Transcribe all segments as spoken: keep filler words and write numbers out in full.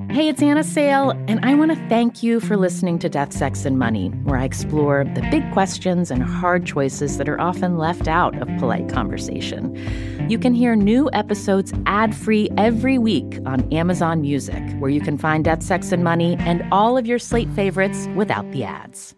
Hey, it's Anna Sale, and I want to thank you for listening to Death, Sex, and Money, where I explore the big questions and hard choices that are often left out of polite conversation. You can hear new episodes ad-free every week on Amazon Music, where you can find Death, Sex, and Money and all of your Slate favorites without the ads.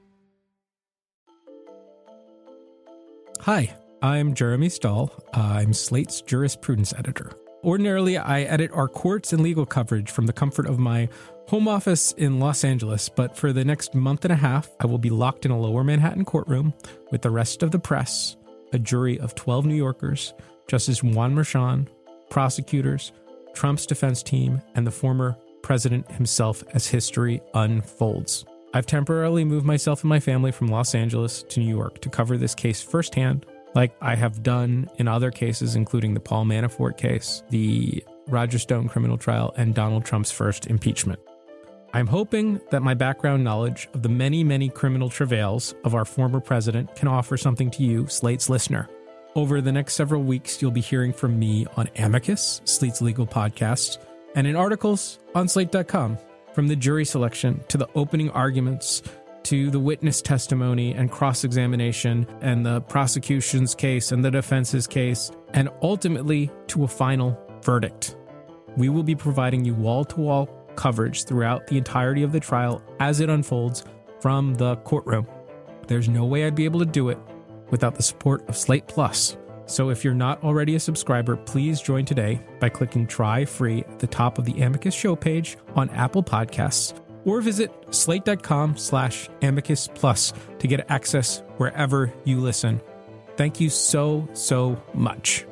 Hi, I'm Jeremy Stahl. I'm Slate's jurisprudence editor. Ordinarily, I edit our courts and legal coverage from the comfort of my home office in Los Angeles, but for the next month and a half, I will be locked in a lower Manhattan courtroom with the rest of the press, a jury of twelve New Yorkers, Justice Juan Merchan, prosecutors, Trump's defense team, and the former president himself as history unfolds. I've temporarily moved myself and my family from Los Angeles to New York to cover this case firsthand, like I have done in other cases, including the Paul Manafort case, the Roger Stone criminal trial, and Donald Trump's first impeachment. I'm hoping that my background knowledge of the many, many criminal travails of our former president can offer something to you, Slate's listener. Over the next several weeks, you'll be hearing from me on Amicus, Slate's legal podcast, and in articles on Slate dot com, from the jury selection to the opening arguments to the witness testimony and cross-examination and the prosecution's case and the defense's case, and ultimately to a final verdict. We will be providing you wall-to-wall coverage throughout the entirety of the trial as it unfolds from the courtroom. There's no way I'd be able to do it without the support of Slate Plus. So if you're not already a subscriber, please join today by clicking Try Free at the top of the Amicus show page on Apple Podcasts, or visit slate.com slash amicus plus to get access wherever you listen. Thank you so, so much.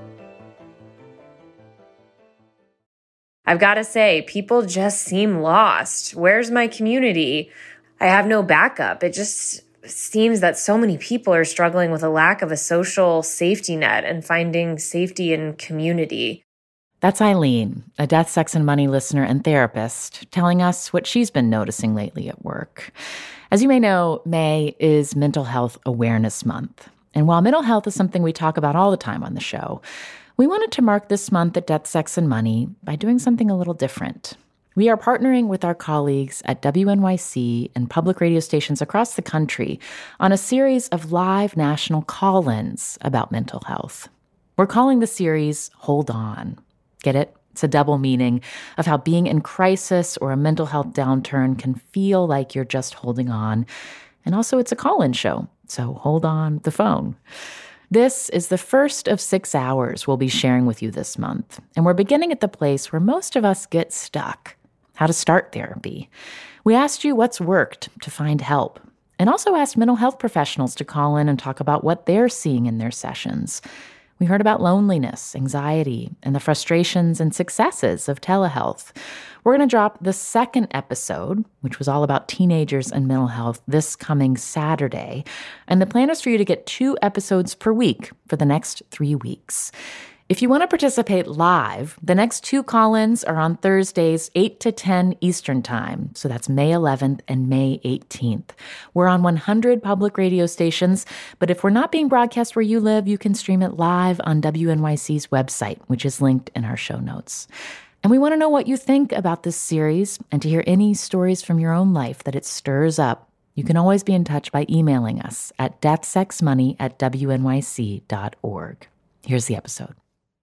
I've got to say, people just seem lost. Where's my community? I have no backup. It just seems that so many people are struggling with a lack of a social safety net and finding safety in community. That's Eileen, a Death, Sex, and Money listener and therapist, telling us what she's been noticing lately at work. As you may know, May is Mental Health Awareness Month. And while mental health is something we talk about all the time on the show, we wanted to mark this month at Death, Sex, and Money by doing something a little different. We are partnering with our colleagues at W N Y C and public radio stations across the country on a series of live national call-ins about mental health. We're calling the series Hold On. Get it? It's a double meaning of how being in crisis or a mental health downturn can feel like you're just holding on. And also it's a call-in show, so hold on the phone. This is the first of six hours we'll be sharing with you this month. And we're beginning at the place where most of us get stuck, how to start therapy. We asked you what's worked to find help, and also asked mental health professionals to call in and talk about what they're seeing in their sessions. We heard about loneliness, anxiety, and the frustrations and successes of telehealth. We're going to drop the second episode, which was all about teenagers and mental health, this coming Saturday. And the plan is for you to get two episodes per week for the next three weeks. If you want to participate live, the next two call-ins are on Thursdays, eight to ten Eastern Time. So that's May eleventh and May eighteenth. We're on one hundred public radio stations, but if we're not being broadcast where you live, you can stream it live on W N Y C's website, which is linked in our show notes. And we want to know what you think about this series and to hear any stories from your own life that it stirs up. You can always be in touch by emailing us at deathsexmoney at W N Y C dot org. Here's the episode.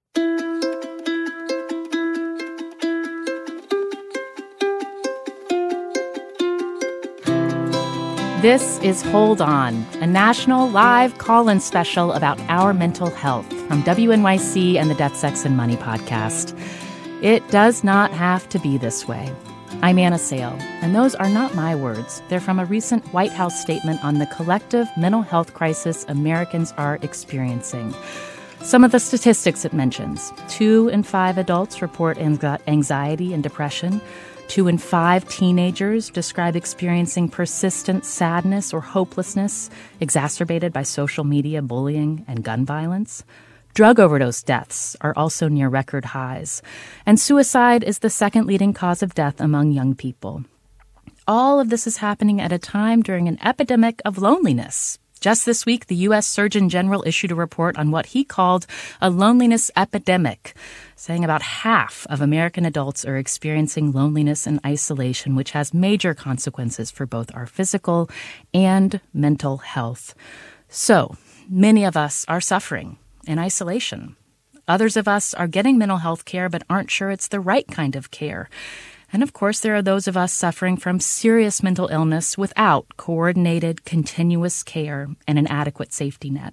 This is Hold On, a national live call-in special about our mental health from W N Y C and the Death, Sex, and Money podcast. It does not have to be this way. I'm Anna Sale, and those are not my words. They're from a recent White House statement on the collective mental health crisis Americans are experiencing. Some of the statistics it mentions: two in five adults report anxiety and depression. Two in five teenagers describe experiencing persistent sadness or hopelessness, exacerbated by social media bullying and gun violence. Drug overdose deaths are also near record highs, and suicide is the second leading cause of death among young people. All of this is happening at a time during an epidemic of loneliness. Just this week, the U S Surgeon General issued a report on what he called a loneliness epidemic, saying about half of American adults are experiencing loneliness and isolation, which has major consequences for both our physical and mental health. So, many of us are suffering in isolation. Others of us are getting mental health care but aren't sure it's the right kind of care. And of course, there are those of us suffering from serious mental illness without coordinated, continuous care and an adequate safety net.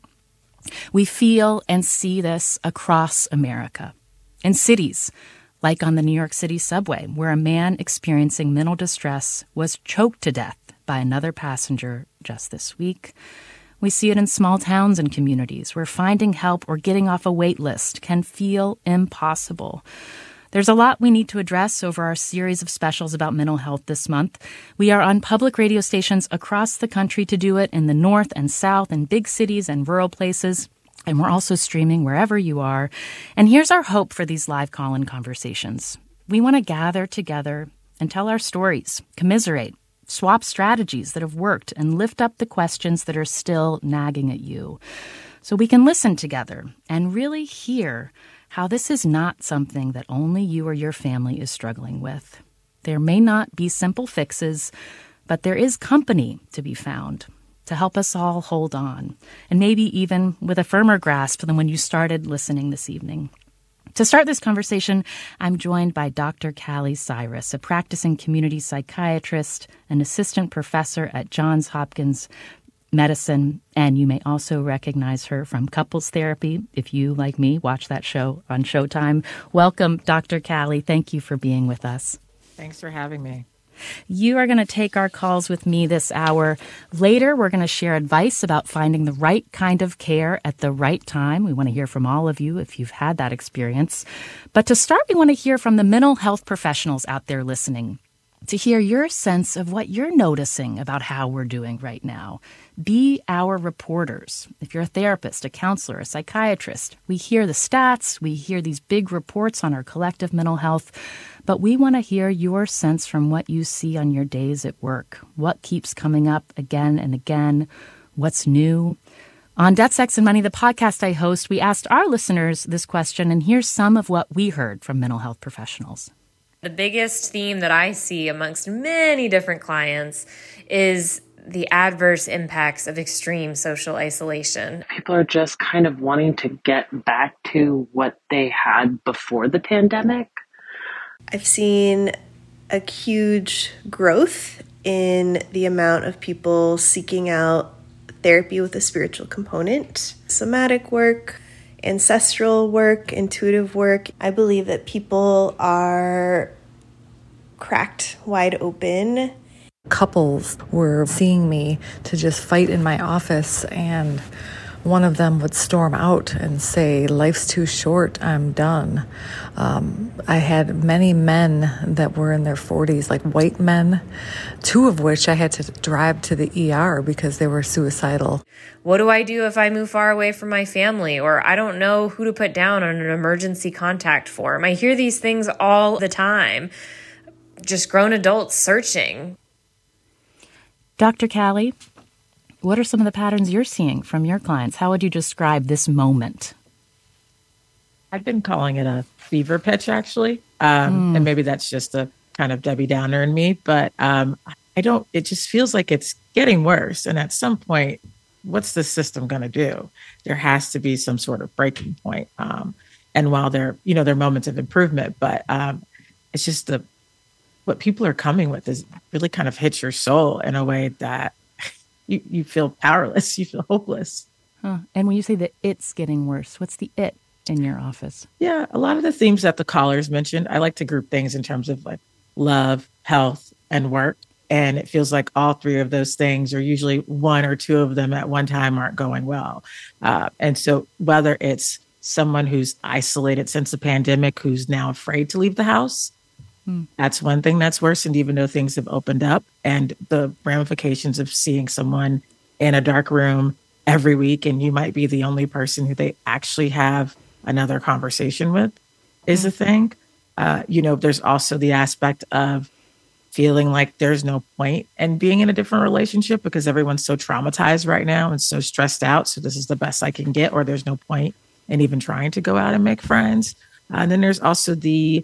We feel and see this across America. In cities, like on the New York City subway, where a man experiencing mental distress was choked to death by another passenger just this week. We see it in small towns and communities where finding help or getting off a wait list can feel impossible. There's a lot we need to address over our series of specials about mental health this month. We are on public radio stations across the country to do it in the north and south, in big cities and rural places. And we're also streaming wherever you are. And here's our hope for these live call-in conversations. We want to gather together and tell our stories, commiserate, swap strategies that have worked, and lift up the questions that are still nagging at you. So we can listen together and really hear how this is not something that only you or your family is struggling with. There may not be simple fixes, but there is company to be found to help us all hold on, and maybe even with a firmer grasp than when you started listening this evening. To start this conversation, I'm joined by Doctor Callie Cyrus, a practicing community psychiatrist, an assistant professor at Johns Hopkins Medicine, and you may also recognize her from Couples Therapy if you, like me, watch that show on Showtime. Welcome, Doctor Callie. Thank you for being with us. Thanks for having me. You are going to take our calls with me this hour. Later, we're going to share advice about finding the right kind of care at the right time. We want to hear from all of you if you've had that experience. But to start, we want to hear from the mental health professionals out there listening, to hear your sense of what you're noticing about how we're doing right now. Be our reporters. If you're a therapist, a counselor, a psychiatrist, we hear the stats, we hear these big reports on our collective mental health, but we want to hear your sense from what you see on your days at work. What keeps coming up again and again? What's new? On Death, Sex, and Money, the podcast I host, we asked our listeners this question, and here's some of what we heard from mental health professionals. The biggest theme that I see amongst many different clients is the adverse impacts of extreme social isolation. People are just kind of wanting to get back to what they had before the pandemic. I've seen a huge growth in the amount of people seeking out therapy with a spiritual component, somatic work, ancestral work, intuitive work. I believe that people are cracked wide open. Couples were seeing me to just fight in my office, and one of them would storm out and say, "Life's too short, I'm done." Um, I had many men that were in their forties, like white men, two of which I had to drive to the E R because they were suicidal. What do I do if I move far away from my family, or I don't know who to put down on an emergency contact form? I hear these things all the time. Just grown adults searching. Doctor Callie, what are some of the patterns you're seeing from your clients? How would you describe this moment? I've been calling it a fever pitch, actually. Um, Mm. And maybe that's just a kind of Debbie Downer in me, but um, I don't, it just feels like it's getting worse. And at some point, what's the system going to do? There has to be some sort of breaking point. Um, and while there, you know, there are moments of improvement, but um, it's just the, what people are coming with is really kind of hits your soul in a way that you, you feel powerless, you feel hopeless. Huh. And when you say that it's getting worse, what's the it in your office? Yeah, a lot of the themes that the callers mentioned, I like to group things in terms of like love, health, and work. And it feels like all three of those things, or usually one or two of them at one time, aren't going well. Uh, and so whether it's someone who's isolated since the pandemic, who's now afraid to leave the house, mm. that's one thing that's worsened, even though things have opened up. And the ramifications of seeing someone in a dark room every week, and you might be the only person who they actually have another conversation with, is mm. a thing. Uh, you know, there's also the aspect of feeling like there's no point in being in a different relationship because everyone's so traumatized right now and so stressed out. So this is the best I can get, or there's no point in even trying to go out and make friends. Uh, and then there's also the,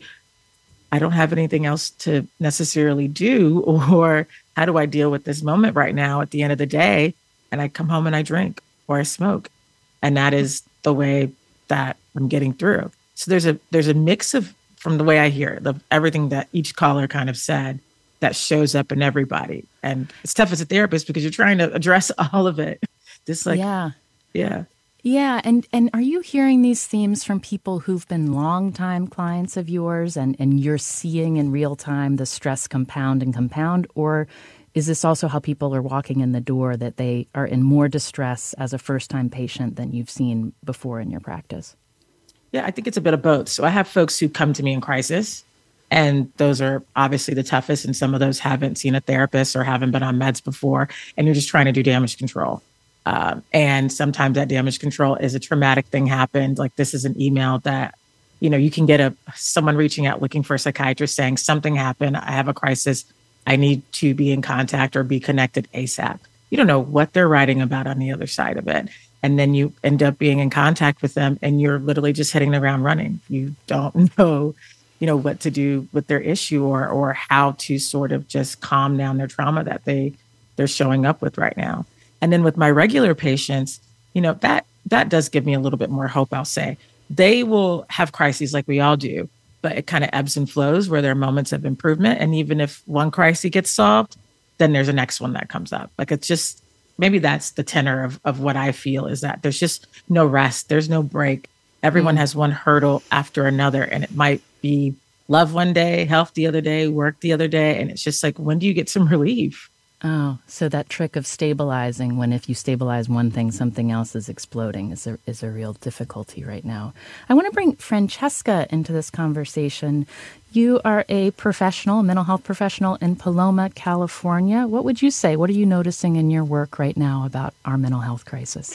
I don't have anything else to necessarily do, or how do I deal with this moment right now at the end of the day? And I come home and I drink or I smoke. And that is the way that I'm getting through. So there's a there's a mix of, from the way I hear it, the, everything that each caller kind of said that shows up in everybody. And it's tough as a therapist because you're trying to address all of it. Just like, yeah. Yeah. Yeah. And, and are you hearing these themes from people who've been longtime clients of yours, and, and you're seeing in real time the stress compound and compound? Or is this also how people are walking in the door, that they are in more distress as a first-time patient than you've seen before in your practice? Yeah, I think it's a bit of both. So I have folks who come to me in crisis, and those are obviously the toughest. And some of those haven't seen a therapist or haven't been on meds before, and you're just trying to do damage control. Um, and sometimes that damage control is a traumatic thing happened. Like, this is an email that, you know, you can get a someone reaching out looking for a psychiatrist saying something happened. I have a crisis. I need to be in contact or be connected ASAP. You don't know what they're writing about on the other side of it. And then you end up being in contact with them and you're literally just hitting the ground running. You don't know, you know, what to do with their issue, or or how to sort of just calm down their trauma that they they're showing up with right now. And then with my regular patients, you know, that that does give me a little bit more hope, I'll say. They will have crises like we all do, but it kind of ebbs and flows where there are moments of improvement. And even if one crisis gets solved, then there's a next one that comes up. Like, it's just, maybe that's the tenor of, of what I feel, is that there's just no rest. There's no break. Everyone mm. has one hurdle after another. And it might be love one day, health the other day, work the other day. And it's just like, when do you get some relief? Oh, so that trick of stabilizing, when if you stabilize one thing, something else is exploding, is a, is a real difficulty right now. I want to bring Francesca into this conversation. You are a professional, a mental health professional in Paloma, California. What would you say? What are you noticing in your work right now about our mental health crisis?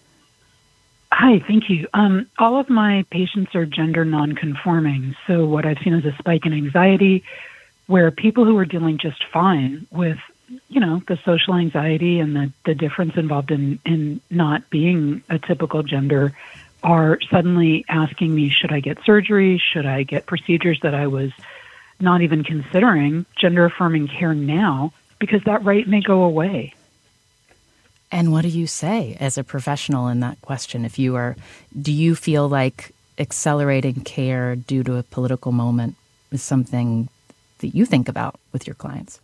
Hi, thank you. Um, all of my patients are gender nonconforming. So what I've seen is a spike in anxiety, where people who are dealing just fine with, you know, the social anxiety and the, the difference involved in, in not being a typical gender are suddenly asking me, should I get surgery? Should I get procedures that I was not even considering gender affirming care now, because that right may go away? And what do you say as a professional in that question? If you are, do you feel like accelerating care due to a political moment is something that you think about with your clients?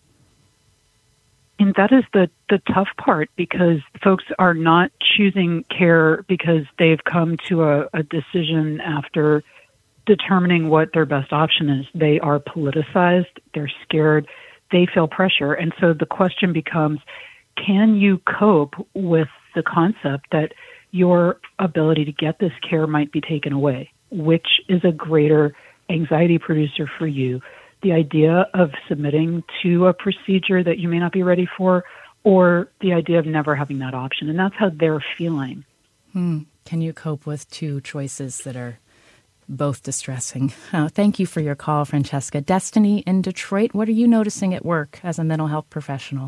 And that is the, the tough part, because folks are not choosing care because they've come to a, a decision after determining what their best option is. They are politicized, they're scared, they feel pressure. And so the question becomes, can you cope with the concept that your ability to get this care might be taken away? Which is a greater anxiety producer for you? The idea of submitting to a procedure that you may not be ready for, or the idea of never having that option. And that's how they're feeling. Hmm. Can you cope with two choices that are both distressing? Oh, thank you for your call, Francesca. Destiny in Detroit, what are you noticing at work as a mental health professional?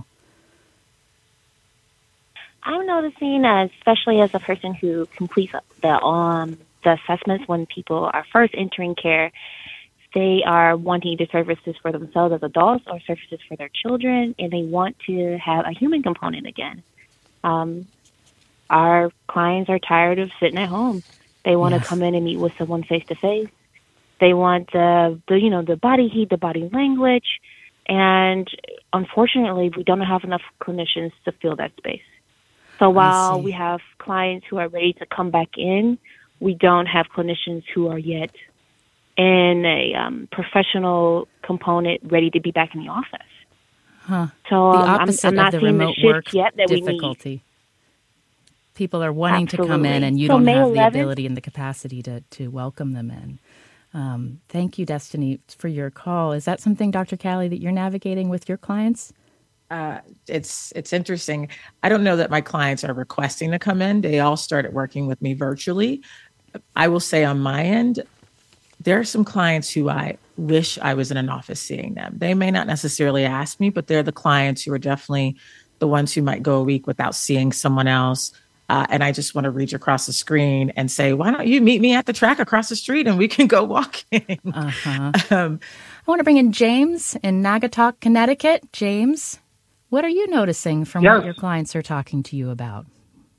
I'm noticing, uh, especially as a person who completes the um the assessments when people are first entering care, they are wanting either services for themselves as adults or services for their children, and they want to have a human component again. Um, our clients are tired of sitting at home. They want yes. to come in and meet with someone face to face. They want the, the, you know, the body heat, the body language, and unfortunately, we don't have enough clinicians to fill that space. So while we have clients who are ready to come back in, we don't have clinicians who are yet in a um, professional component ready to be back in the office. Huh. So the um, opposite I'm, I'm not of the seeing remote the work shift yet that difficulty. we need. People are wanting Absolutely. to come in, and you so don't May have eleventh, the ability and the capacity to, to welcome them in. Um, thank you, Destiny, for your call. Is that something, Doctor Callie, that you're navigating with your clients? Uh, it's it's interesting. I don't know that my clients are requesting to come in. They all started working with me virtually. I will say on my end, there are some clients who I wish I was in an office seeing them. They may not necessarily ask me, but they're the clients who are definitely the ones who might go a week without seeing someone else. Uh, and I just want to reach across the screen and say, why don't you meet me at the track across the street and we can go walking? Uh-huh. um, I want to bring in James in Naugatuck, Connecticut. James, what are you noticing from yes. what your clients are talking to you about?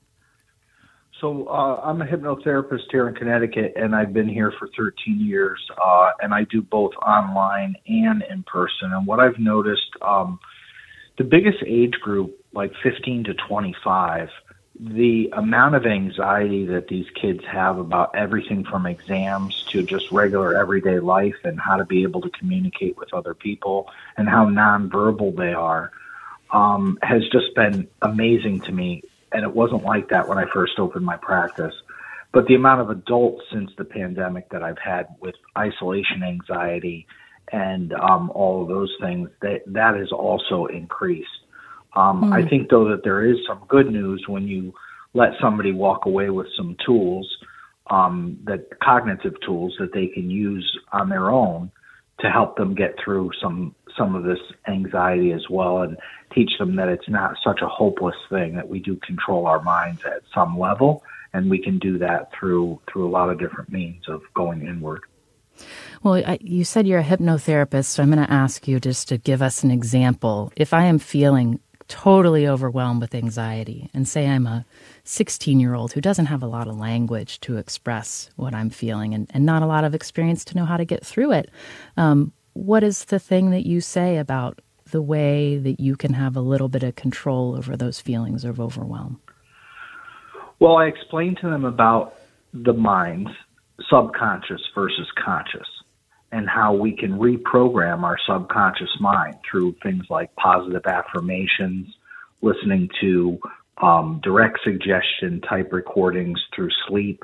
So uh, I'm a hypnotherapist here in Connecticut, and I've been here for thirteen years, uh, and I do both online and in person. And what I've noticed, um, the biggest age group, like fifteen to twenty-five, the amount of anxiety that these kids have about everything from exams to just regular everyday life and how to be able to communicate with other people and how nonverbal they are um, has just been amazing to me. And it wasn't like that when I first opened my practice. But the amount of adults since the pandemic that I've had with isolation anxiety and um, all of those things, that, that has also increased. Um, mm. I think, though, that there is some good news when you let somebody walk away with some tools, um, that cognitive tools that they can use on their own to help them get through some some of this anxiety as well, and teach them that it's not such a hopeless thing, that we do control our minds at some level, and we can do that through through a lot of different means of going inward. Well, I, you said you're a hypnotherapist, so I'm going to ask you just to give us an example. If I am feeling totally overwhelmed with anxiety, and say I'm a sixteen-year-old who doesn't have a lot of language to express what I'm feeling and, and not a lot of experience to know how to get through it, um, what is the thing that you say about the way that you can have a little bit of control over those feelings of overwhelm? Well, I explain to them about the mind's subconscious versus conscious, and how we can reprogram our subconscious mind through things like positive affirmations, listening to um, direct suggestion type recordings through sleep,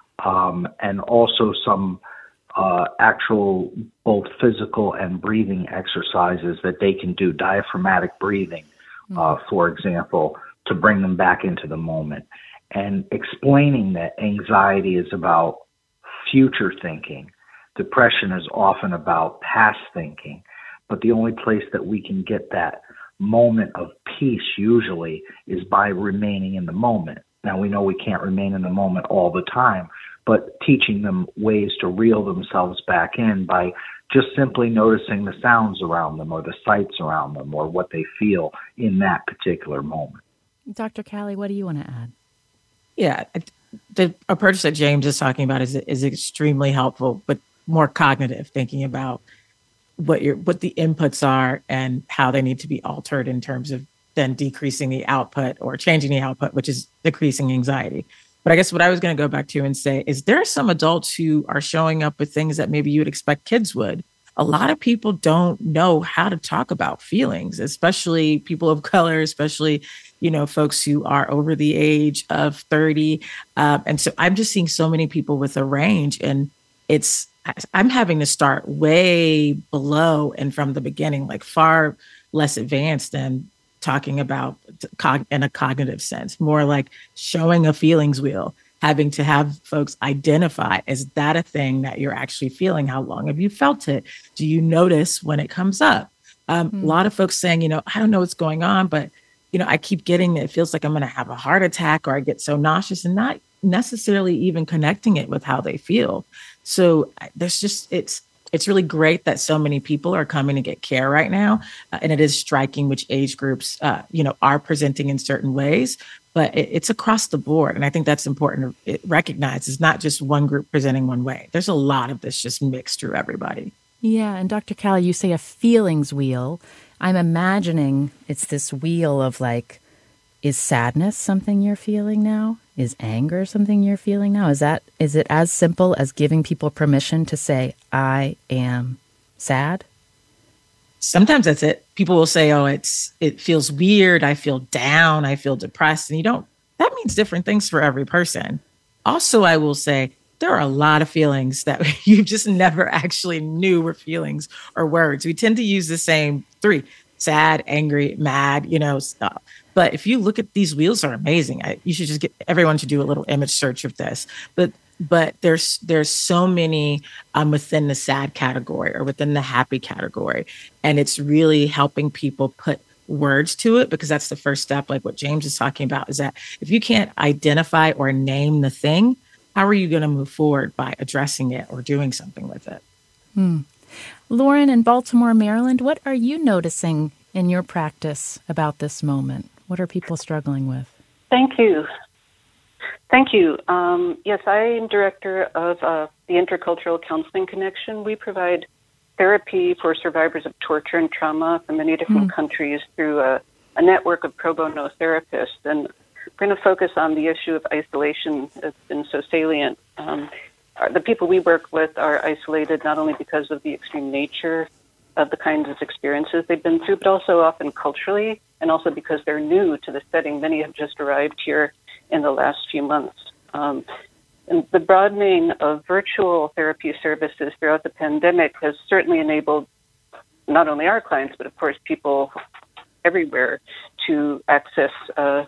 um, and also some uh, actual both physical and breathing exercises that they can do, diaphragmatic breathing, uh, for example, to bring them back into the moment. And explaining that anxiety is about future thinking. Depression is often about past thinking, but the only place that we can get that moment of peace usually is by remaining in the moment. Now, we know we can't remain in the moment all the time, but teaching them ways to reel themselves back in by just simply noticing the sounds around them or the sights around them or what they feel in that particular moment. Doctor Callie, what do you want to add? Yeah, the approach that James is talking about is is extremely helpful, but more cognitive, thinking about what your what the inputs are and how they need to be altered in terms of then decreasing the output or changing the output, which is decreasing anxiety. But I guess what I was going to go back to and say is there are some adults who are showing up with things that maybe you would expect kids would. A lot of people don't know how to talk about feelings, especially people of color, especially, you know, folks who are over the age of thirty. Um, and so I'm just seeing so many people with a range, and it's, I'm having to start way below and from the beginning, like far less advanced than talking about cog- in a cognitive sense, more like showing a feelings wheel, having to have folks identify, is that a thing that you're actually feeling? How long have you felt it? Do you notice when it comes up? Um, mm. A lot of folks saying, you know, I don't know what's going on, but, you know, I keep getting, it feels like I'm going to have a heart attack, or I get so nauseous, and not necessarily even connecting it with how they feel. So there's just, it's, it's really great that so many people are coming to get care right now. Uh, and it is striking which age groups, uh, you know, are presenting in certain ways, but it, it's across the board. And I think that's important to recognize. It's not just one group presenting one way. There's a lot of this just mixed through everybody. Yeah. And Doctor Callie, you say a feelings wheel. I'm imagining it's this wheel of like, is sadness something you're feeling now? Is anger something you're feeling now? Is that, is it as simple as giving people permission to say, I am sad? Sometimes that's it. People will say, oh, it's, it feels weird. I feel down. I feel depressed. And you don't, that means different things for every person. Also, I will say there are a lot of feelings that you just never actually knew were feelings or words. We tend to use the same three: sad, angry, mad, you know, stuff. But if you look at these wheels, are amazing. I, you should just get, everyone should do a little image search of this. But but there's there's so many um, within the sad category or within the happy category. And it's really helping people put words to it, because that's the first step. Like what James is talking about is that if you can't identify or name the thing, how are you going to move forward by addressing it or doing something with it? Hmm. Lauren in Baltimore, Maryland, what are you noticing in your practice about this moment? What are people struggling with? Thank you. Thank you. Um, yes, I am director of uh, the Intercultural Counseling Connection. We provide therapy for survivors of torture and trauma from many different mm. countries through a, a network of pro bono therapists. And we're going to focus on the issue of isolation that's been so salient. Um, the people we work with are isolated not only because of the extreme nature of the kinds of experiences they've been through, but also often culturally, and also because they're new to the setting. Many have just arrived here in the last few months. Um, and the broadening of virtual therapy services throughout the pandemic has certainly enabled not only our clients, but of course people everywhere to access uh,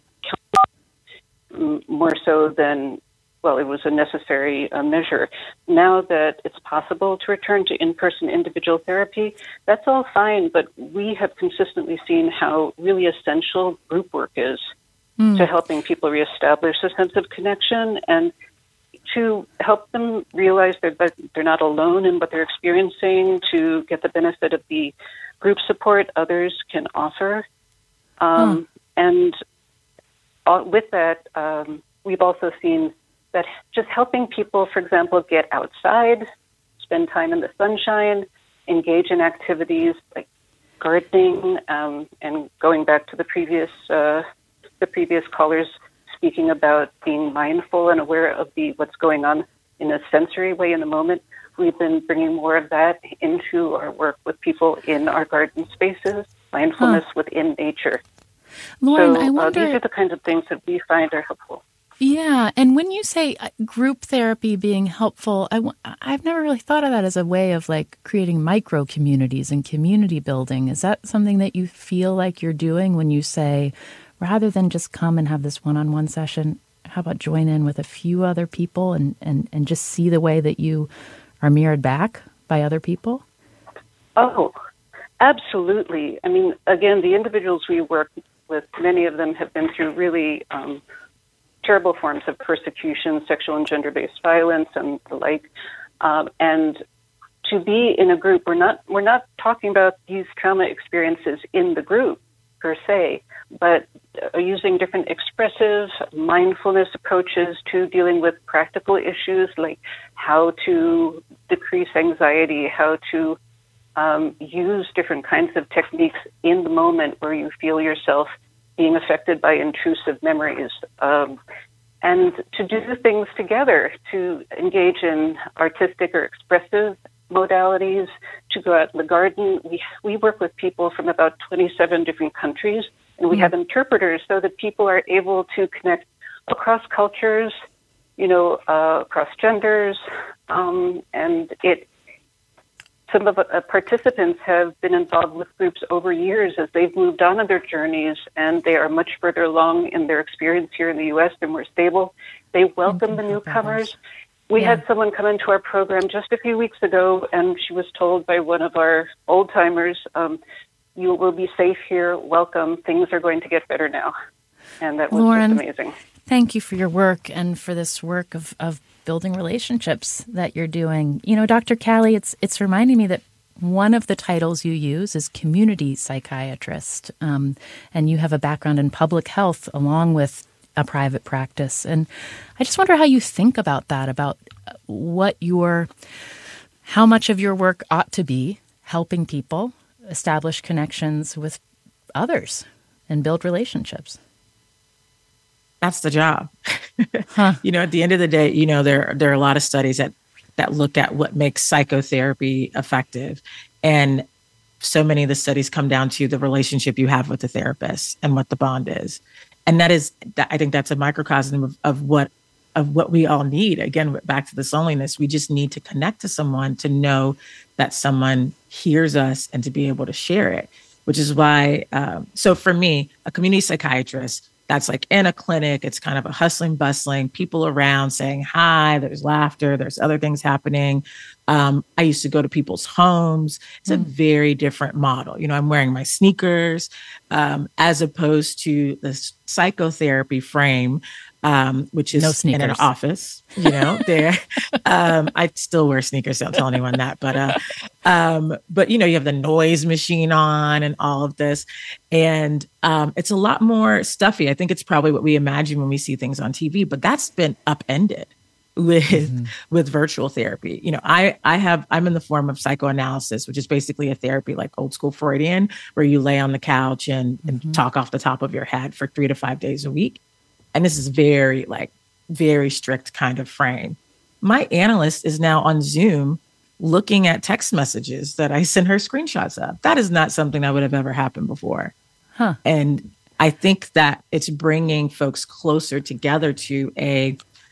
counseling more so than, well, it was a necessary uh, measure. Now that it's possible to return to in-person individual therapy, that's all fine, but we have consistently seen how really essential group work is mm. to helping people reestablish a sense of connection and to help them realize that they're not alone in what they're experiencing, to get the benefit of the group support others can offer. Um, mm. And uh, with that, um, we've also seen that just helping people, for example, get outside, spend time in the sunshine, engage in activities like gardening, um, and going back to the previous uh, the previous callers speaking about being mindful and aware of the what's going on in a sensory way in the moment. We've been bringing more of that into our work with people in our garden spaces, mindfulness huh. within nature. Lauren, so, I wonder... Uh, these are the kinds of things that we find are helpful. Yeah, and when you say group therapy being helpful, I w- I've never really thought of that as a way of like creating micro communities and community building. Is that something that you feel like you're doing when you say, rather than just come and have this one-on-one session, how about join in with a few other people and, and, and just see the way that you are mirrored back by other people? Oh, absolutely. I mean, again, the individuals we work with, many of them have been through really um, terrible forms of persecution, sexual and gender-based violence, and the like. Um, and to be in a group, we're not we're not talking about these trauma experiences in the group per se, but uh, using different expressive mindfulness approaches to dealing with practical issues like how to decrease anxiety, how to um, use different kinds of techniques in the moment where you feel yourself being affected by intrusive memories, um, and to do things together, to engage in artistic or expressive modalities, to go out in the garden. We we work with people from about twenty-seven different countries, and we mm-hmm. have interpreters so that people are able to connect across cultures, you know, uh, across genders, um, and it. Some of the uh, participants have been involved with groups over years as they've moved on in their journeys, and they are much further along in their experience here in the U S. They're more stable. They welcome the newcomers. We yeah. had someone come into our program just a few weeks ago, and she was told by one of our old-timers, um, you will be safe here, welcome, things are going to get better now. And that was Lauren, just amazing. Thank you for your work and for this work of, of building relationships that you're doing. You know, Doctor Callie, it's it's reminding me that one of the titles you use is community psychiatrist, um, and you have a background in public health along with a private practice. And I just wonder how you think about that, about what your, how much of your work ought to be helping people establish connections with others and build relationships. That's the job. Huh. You know, at the end of the day, you know, there there are a lot of studies that that look at what makes psychotherapy effective. And so many of the studies come down to the relationship you have with the therapist and what the bond is. And that is, I think that's a microcosm of, of what of what we all need. Again, back to this loneliness, we just need to connect to someone to know that someone hears us and to be able to share it, which is why, um, so for me, a community psychiatrist that's like in a clinic. It's kind of a hustling, bustling, people around saying hi, there's laughter, there's other things happening. Um, I used to go to people's homes. It's mm. a very different model. You know, I'm wearing my sneakers um, as opposed to the psychotherapy frame, um, which is no in an office, you know, there. um, I still wear sneakers. Don't tell anyone that. But, uh, um, but, you know, you have the noise machine on and all of this. And um, it's a lot more stuffy. I think it's probably what we imagine when we see things on T V, but that's been upended with mm-hmm. with virtual therapy. You know, I I have I'm in the form of psychoanalysis, which is basically a therapy like old school Freudian, where you lay on the couch and, and mm-hmm. talk off the top of your head for three to five days a week. And this is very like very strict kind of frame. My analyst is now on Zoom looking at text messages that I sent her screenshots of. That is not something that would have ever happened before. Huh. And I think that it's bringing folks closer together to a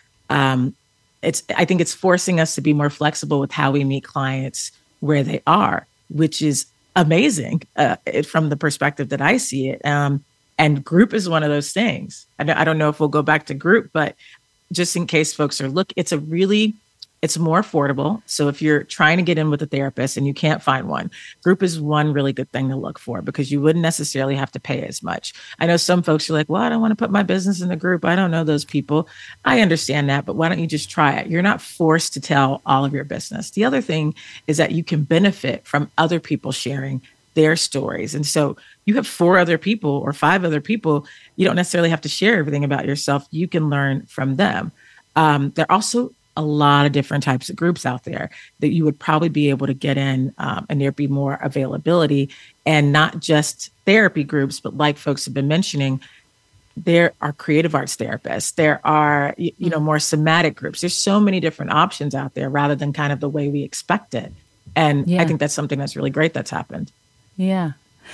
um, It's, I think it's forcing us to be more flexible with how we meet clients where they are, which is amazing uh, it, from the perspective that I see it. Um, and group is one of those things. I don't, I don't know if we'll go back to group, but just in case folks are look, it's a really, it's more affordable. So if you're trying to get in with a therapist and you can't find one, group is one really good thing to look for because you wouldn't necessarily have to pay as much. I know some folks are like, well, I don't want to put my business in the group. I don't know those people. I understand that, but why don't you just try it? You're not forced to tell all of your business. The other thing is that you can benefit from other people sharing their stories. And so you have four other people or five other people. You don't necessarily have to share everything about yourself. You can learn from them. Um, they're also a lot of different types of groups out there that you would probably be able to get in um, and there'd be more availability, and not just therapy groups, but like folks have been mentioning, there are creative arts therapists. There are, you, you know, more somatic groups. There's so many different options out there rather than kind of the way we expect it. And yeah. I think that's something that's really great that's happened. Yeah.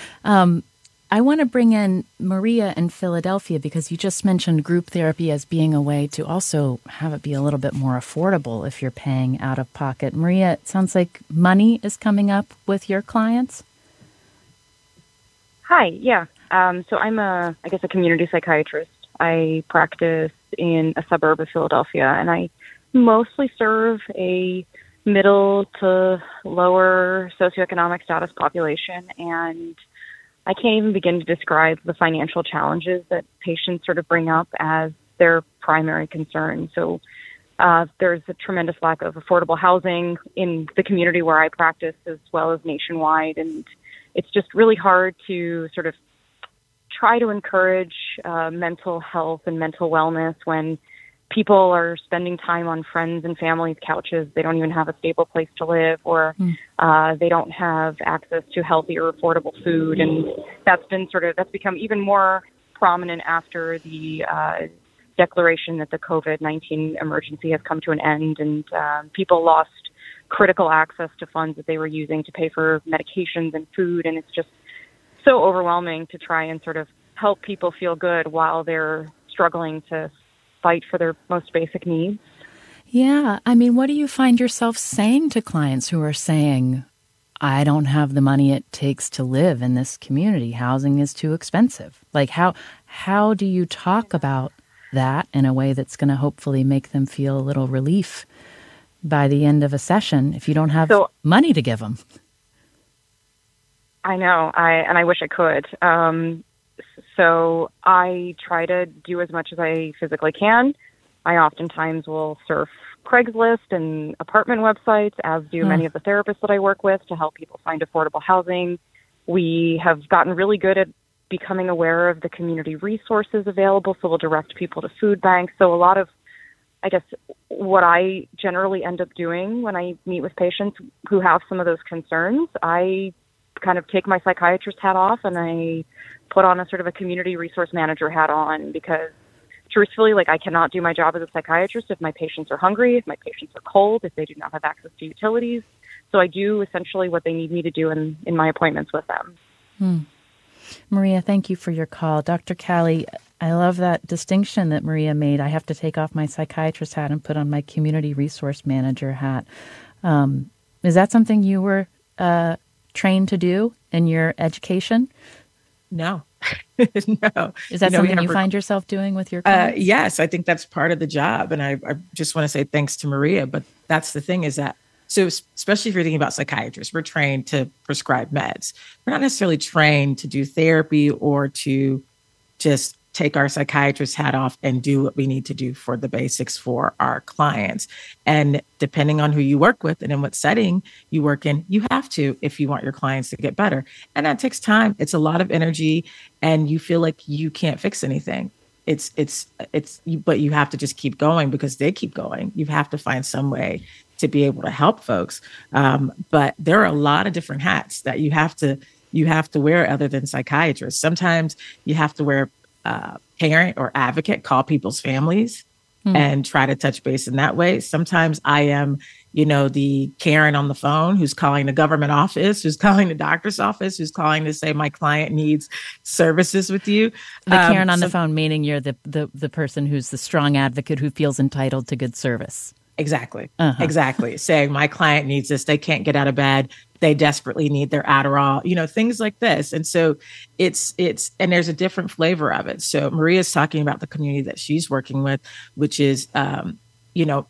Um, I want to bring in Maria in Philadelphia because you just mentioned group therapy as being a way to also have it be a little bit more affordable if you're paying out of pocket. Maria, it sounds like money is coming up with your clients. Hi, yeah. Um, so I'm a, I guess, a community psychiatrist. I practice in a suburb of Philadelphia, and I mostly serve a middle to lower socioeconomic status population, and I can't even begin to describe the financial challenges that patients sort of bring up as their primary concern. So uh, there's a tremendous lack of affordable housing in the community where I practice as well as nationwide. And it's just really hard to sort of try to encourage uh, mental health and mental wellness when people are spending time on friends and family's couches. They don't even have a stable place to live, or mm. uh, they don't have access to healthy or affordable food. And that's been sort of, that's become even more prominent after the uh, declaration that the COVID nineteen emergency has come to an end, and um, people lost critical access to funds that they were using to pay for medications and food. And it's just so overwhelming to try and sort of help people feel good while they're struggling to fight for their most basic needs. Yeah. I mean, what do you find yourself saying to clients who are saying, I don't have the money it takes to live in this community. Housing is too expensive. Like how how do you talk about that in a way that's going to hopefully make them feel a little relief by the end of a session if you don't have so, money to give them? I know. I and I wish I could. Um So I try to do as much as I physically can. I oftentimes will surf Craigslist and apartment websites, as do mm. many of the therapists that I work with, to help people find affordable housing. We have gotten really good at becoming aware of the community resources available, so we'll direct people to food banks. So a lot of, I guess, what I generally end up doing when I meet with patients who have some of those concerns, I kind of take my psychiatrist hat off and I put on a sort of a community resource manager hat on, because truthfully, like, I cannot do my job as a psychiatrist if my patients are hungry, if my patients are cold, if they do not have access to utilities. So I do essentially what they need me to do in, in my appointments with them. Hmm. Maria, thank you for your call. Doctor Cali, I love that distinction that Maria made. I have to take off my psychiatrist hat and put on my community resource manager hat. Um, is that something you were uh, trained to do in your education? No, no. Is that you know, something you rec- find yourself doing with your clients? clients? Uh, yes, I think that's part of the job. And I, I just want to say thanks to Maria. But that's the thing is that, so especially if you're thinking about psychiatrists, we're trained to prescribe meds. We're not necessarily trained to do therapy or to just take our psychiatrist hat off and do what we need to do for the basics for our clients. And depending on who you work with and in what setting you work in, you have to, if you want your clients to get better. And that takes time. It's a lot of energy and you feel like you can't fix anything. It's, it's, it's, but you have to just keep going because they keep going. You have to find some way to be able to help folks. Um, but there are a lot of different hats that you have to, you have to wear other than psychiatrists. Sometimes you have to wear Uh, parent or advocate, call people's families hmm. and try to touch base in that way. Sometimes I am, you know, the Karen on the phone who's calling the government office, who's calling the doctor's office, who's calling to say my client needs services with you. The um, Karen on so, the phone, meaning you're the, the the person who's the strong advocate who feels entitled to good service. Exactly. Uh-huh. Exactly. Saying my client needs this. They can't get out of bed. They desperately need their Adderall, you know, things like this. And so it's, it's, and there's a different flavor of it. So Maria's talking about the community that she's working with, which is, um, you know,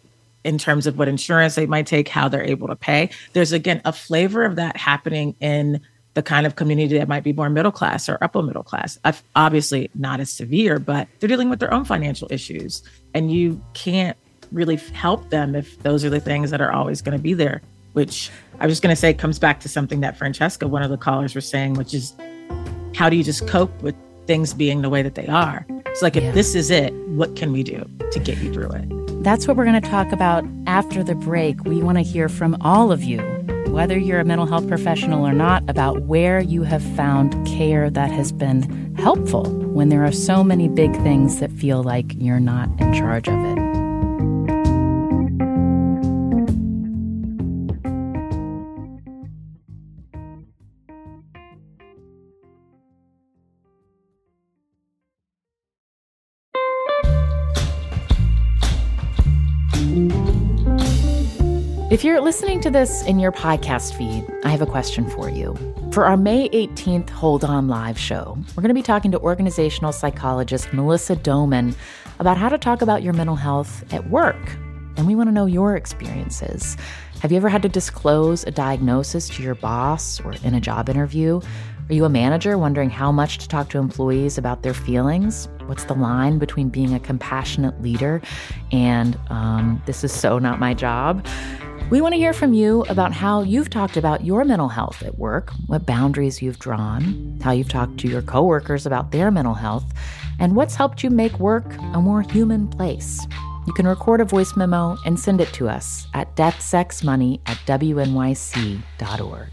in terms of what insurance they might take, how they're able to pay. There's, again, a flavor of that happening in the kind of community that might be more middle class or upper middle class. Obviously not as severe, but they're dealing with their own financial issues. And you can't really help them if those are the things that are always going to be there, which I was going to say comes back to something that Francesca, one of the callers, was saying, which is how do you just cope with things being the way that they are? It's like, yeah. if this is it, what can we do to get you through it? That's what we're going to talk about after the break. We want to hear from all of you, whether you're a mental health professional or not, about where you have found care that has been helpful when there are so many big things that feel like you're not in charge of it. If you're listening to this in your podcast feed, I have a question for you. For our May eighteenth Hold On Live show, we're going to be talking to organizational psychologist Melissa Doman about how to talk about your mental health at work. And we want to know your experiences. Have you ever had to disclose a diagnosis to your boss or in a job interview? Are you a manager wondering how much to talk to employees about their feelings? What's the line between being a compassionate leader and um, this is so not my job? We want to hear from you about how you've talked about your mental health at work, what boundaries you've drawn, how you've talked to your coworkers about their mental health, and what's helped you make work a more human place. You can record a voice memo and send it to us at death sex money at w n y c dot org.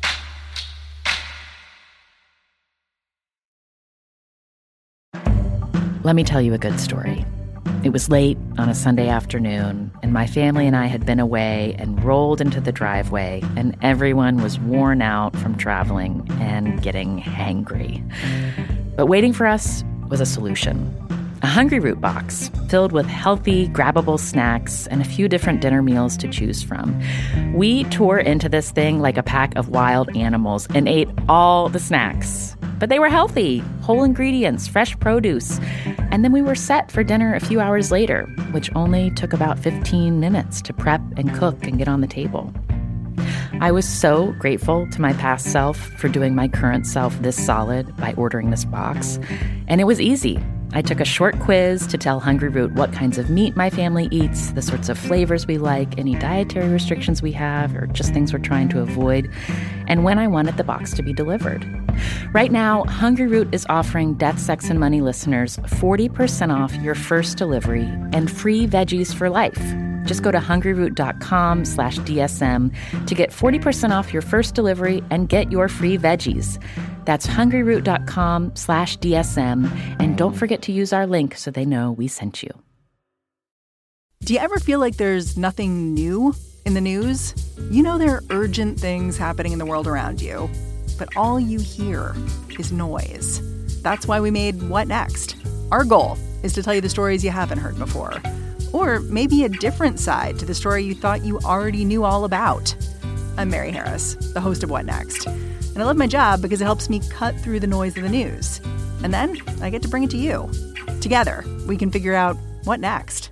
Let me tell you a good story. It was late on a Sunday afternoon, and my family and I had been away and rolled into the driveway, and everyone was worn out from traveling and getting hangry. But waiting for us was a solution. A Hungryroot box filled with healthy, grabbable snacks and a few different dinner meals to choose from. We tore into this thing like a pack of wild animals and ate all the snacks. But they were healthy, whole ingredients, fresh produce. And then we were set for dinner a few hours later, which only took about fifteen minutes to prep and cook and get on the table. I was so grateful to my past self for doing my current self this solid by ordering this box. And it was easy. I took a short quiz to tell Hungryroot what kinds of meat my family eats, the sorts of flavors we like, any dietary restrictions we have, or just things we're trying to avoid, and when I wanted the box to be delivered. Right now, Hungryroot is offering Death, Sex, and Money listeners forty percent off your first delivery and free veggies for life. Just go to hungryroot.com slash DSM to get forty percent off your first delivery and get your free veggies. That's hungryroot.com slash DSM. And don't forget to use our link so they know we sent you. Do you ever feel like there's nothing new in the news? You know there are urgent things happening in the world around you, but all you hear is noise. That's why we made What Next? Our goal is to tell you the stories you haven't heard before. Or maybe a different side to the story you thought you already knew all about. I'm Mary Harris, the host of What Next? And I love my job because it helps me cut through the noise of the news. And then I get to bring it to you. Together, we can figure out what next.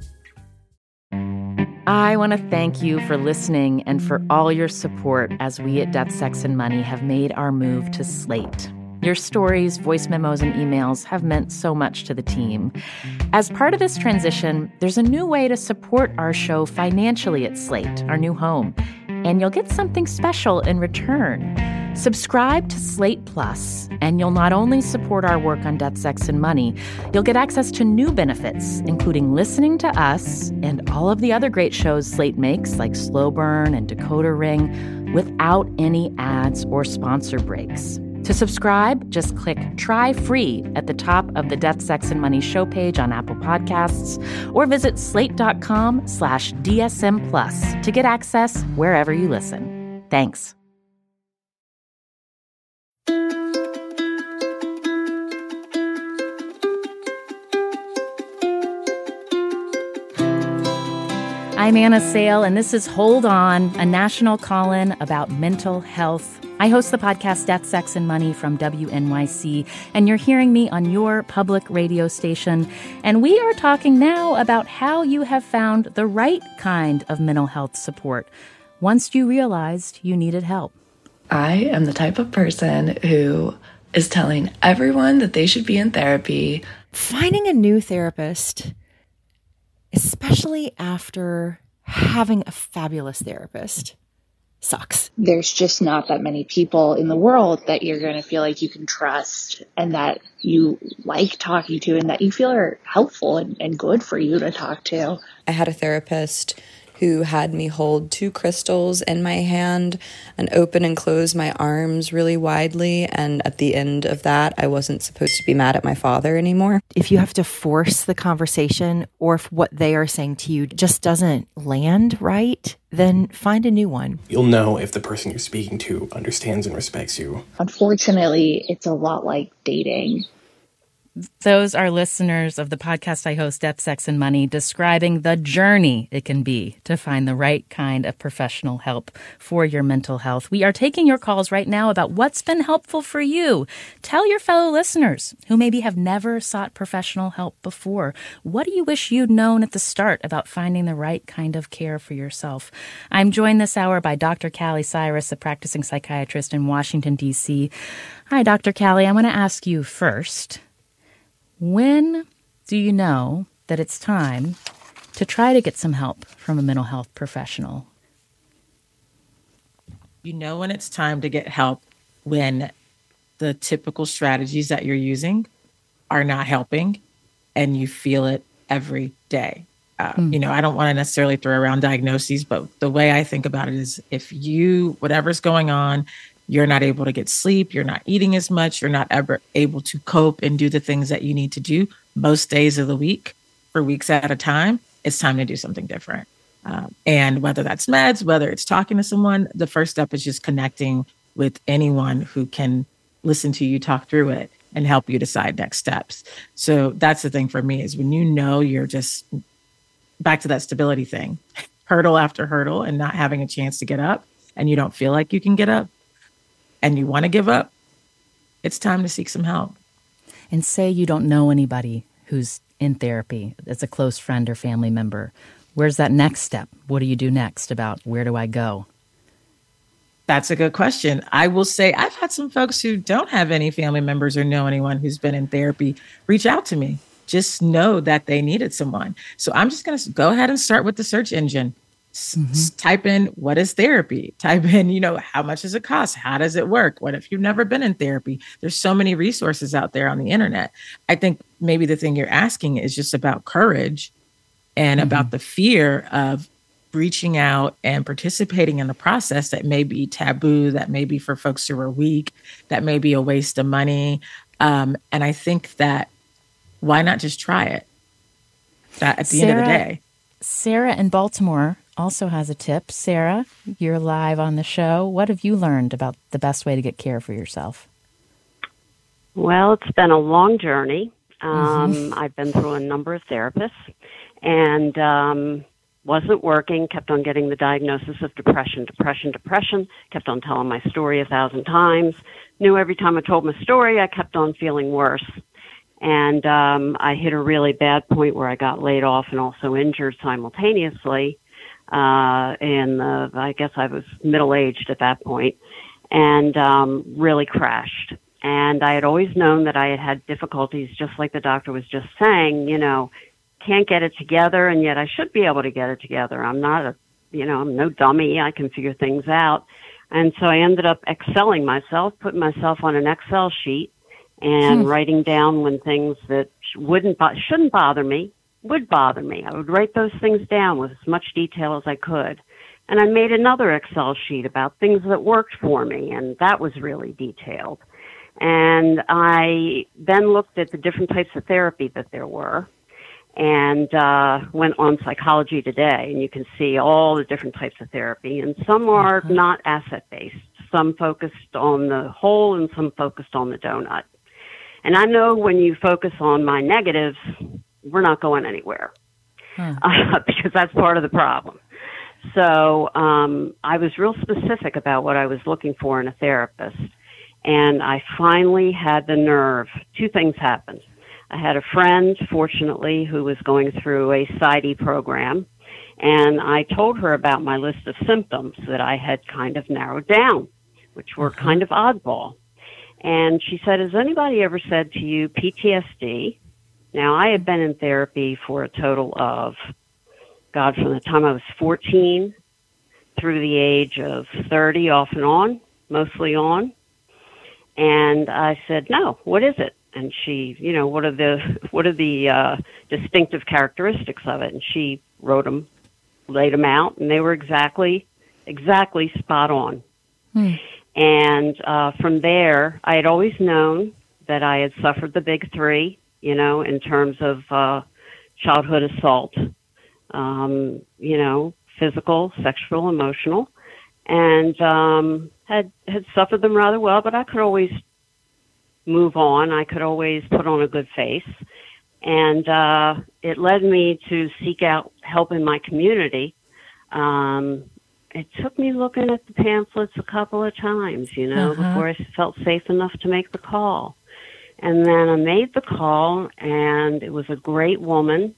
I want to thank you for listening and for all your support as we at Death, Sex, and Money have made our move to Slate. Your stories, voice memos, and emails have meant so much to the team. As part of this transition, there's a new way to support our show financially at Slate, our new home, and you'll get something special in return. Subscribe to Slate Plus, and you'll not only support our work on Death, Sex, and Money, you'll get access to new benefits, including listening to us and all of the other great shows Slate makes, like Slow Burn and Decoder Ring, without any ads or sponsor breaks. To subscribe, just click Try Free at the top of the Death, Sex, and Money show page on Apple Podcasts, or visit slate.com slash DSM Plus to get access wherever you listen. Thanks. I'm Anna Sale, and this is Hold On, a national call-in about mental health. I host the podcast Death, Sex, and Money from W N Y C, and you're hearing me on your public radio station. And we are talking now about how you have found the right kind of mental health support once you realized you needed help. I am the type of person who is telling everyone that they should be in therapy. Finding a new therapist, especially after having a fabulous therapist, sucks. There's just not that many people in the world that you're going to feel like you can trust and that you like talking to and that you feel are helpful and, and good for you to talk to. I had a therapist who had me hold two crystals in my hand and open and close my arms really widely. And at the end of that, I wasn't supposed to be mad at my father anymore. If you have to force the conversation, or if what they are saying to you just doesn't land right, then find a new one. You'll know if the person you're speaking to understands and respects you. Unfortunately, it's a lot like dating. Those are listeners of the podcast I host, Death, Sex, and Money, describing the journey it can be to find the right kind of professional help for your mental health. We are taking your calls right now about what's been helpful for you. Tell your fellow listeners who maybe have never sought professional help before. What do you wish you'd known at the start about finding the right kind of care for yourself? I'm joined this hour by Doctor Callie Cyrus, a practicing psychiatrist in Washington, D C. Hi, Doctor Callie. I want to ask you first, when do you know that it's time to try to get some help from a mental health professional? You know when it's time to get help when the typical strategies that you're using are not helping and you feel it every day. Uh, mm. You know, I don't want to necessarily throw around diagnoses, but the way I think about it is if you, whatever's going on, you're not able to get sleep, you're not eating as much, you're not ever able to cope and do the things that you need to do most days of the week for weeks at a time, it's time to do something different. Um, and whether that's meds, whether it's talking to someone, the first step is just connecting with anyone who can listen to you talk through it and help you decide next steps. So that's the thing for me is when you know you're just back to that stability thing, hurdle after hurdle and not having a chance to get up and you don't feel like you can get up, and you want to give up, it's time to seek some help. And say you don't know anybody who's in therapy as a close friend or family member. Where's that next step? What do you do next about where do I go? That's a good question. I will say I've had some folks who don't have any family members or know anyone who's been in therapy reach out to me. Just know that they needed someone. So I'm just going to go ahead and start with the search engine. Mm-hmm. S- type in, what is therapy? Type in, you know, how much does it cost? How does it work? What if you've never been in therapy? There's so many resources out there on the internet. I think maybe the thing you're asking is just about courage and mm-hmm. about the fear of reaching out and participating in a process that may be taboo, that may be for folks who are weak, that may be a waste of money. Um, and I think that why not just try it? That at the Sarah, end of the day. Sarah in Baltimore also has a tip. Sarah, you're live on the show. What have you learned about the best way to get care for yourself? Well, it's been a long journey. Um, mm-hmm. I've been through a number of therapists and um, wasn't working, kept on getting the diagnosis of depression, depression, depression, kept on telling my story a thousand times. Knew every time I told my story, I kept on feeling worse. And um, I hit a really bad point where I got laid off and also injured simultaneously. Uh, in the, I guess I was middle-aged at that point, and um, really crashed. And I had always known that I had had difficulties, just like the doctor was just saying, you know, can't get it together, and yet I should be able to get it together. I'm not a, you know, I'm no dummy. I can figure things out. And so I ended up excelling myself, putting myself on an Excel sheet and Hmm. writing down when things that wouldn't, bo- shouldn't bother me, would bother me. I would write those things down with as much detail as I could. And I made another Excel sheet about things that worked for me, and that was really detailed. And I then looked at the different types of therapy that there were, and uh, went on Psychology Today, and you can see all the different types of therapy. And some are not asset-based. Some focused on the whole, and some focused on the donut. And I know when you focus on my negatives, we're not going anywhere, Huh. uh, because that's part of the problem. So um, I was real specific about what I was looking for in a therapist. And I finally had the nerve. Two things happened. I had a friend, fortunately, who was going through a S I D E program, and I told her about my list of symptoms that I had kind of narrowed down, which were kind of oddball. And she said, has anybody ever said to you P T S D? Now, I had been in therapy for a total of, God, from the time I was fourteen through the age of thirty, off and on, mostly on. And I said, no, what is it? And she, you know, what are the, what are the uh, distinctive characteristics of it? And she wrote them, laid them out, and they were exactly, exactly spot on. Hmm. And uh, from there, I had always known that I had suffered the big three, you know, in terms of uh, childhood assault, um, you know, physical, sexual, emotional, and um, had had suffered them rather well, but I could always move on. I could always put on a good face. And uh, it led me to seek out help in my community. Um, it took me looking at the pamphlets a couple of times, you know, Uh-huh. before I felt safe enough to make the call. And then I made the call, and it was a great woman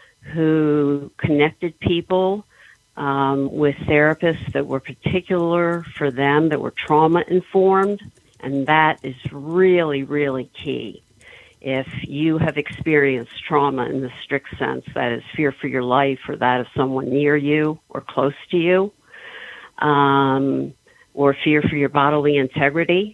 who connected people um, with therapists that were particular for them, that were trauma-informed, and that is really, really key. If you have experienced trauma in the strict sense, that is fear for your life or that of someone near you or close to you, um, or fear for your bodily integrity,